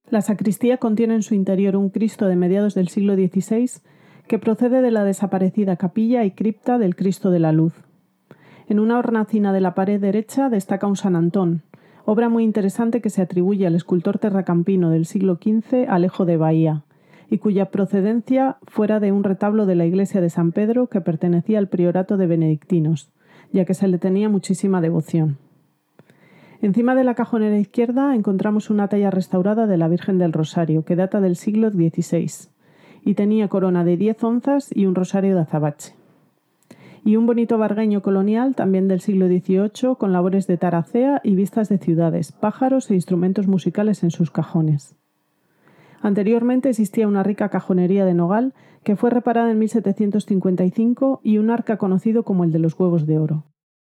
La sacristía contiene en su interior un Cristo de mediados del siglo XVI que procede de la desaparecida capilla y cripta del Cristo de la Luz. En una hornacina de la pared derecha destaca un San Antón, obra muy interesante que se atribuye al escultor terracampino del siglo XV Alejo de Bahía, y cuya procedencia fuera de un retablo de la iglesia de San Pedro que pertenecía al priorato de benedictinos, ya que se le tenía muchísima devoción. Encima de la cajonera izquierda encontramos una talla restaurada de la Virgen del Rosario, que data del siglo XVI, y tenía corona de 10 onzas y un rosario de azabache. Y un bonito vargueño colonial, también del siglo XVIII, con labores de taracea y vistas de ciudades, pájaros e instrumentos musicales en sus cajones. Anteriormente existía una rica cajonería de nogal que fue reparada en 1755 y un arca conocido como el de los huevos de oro.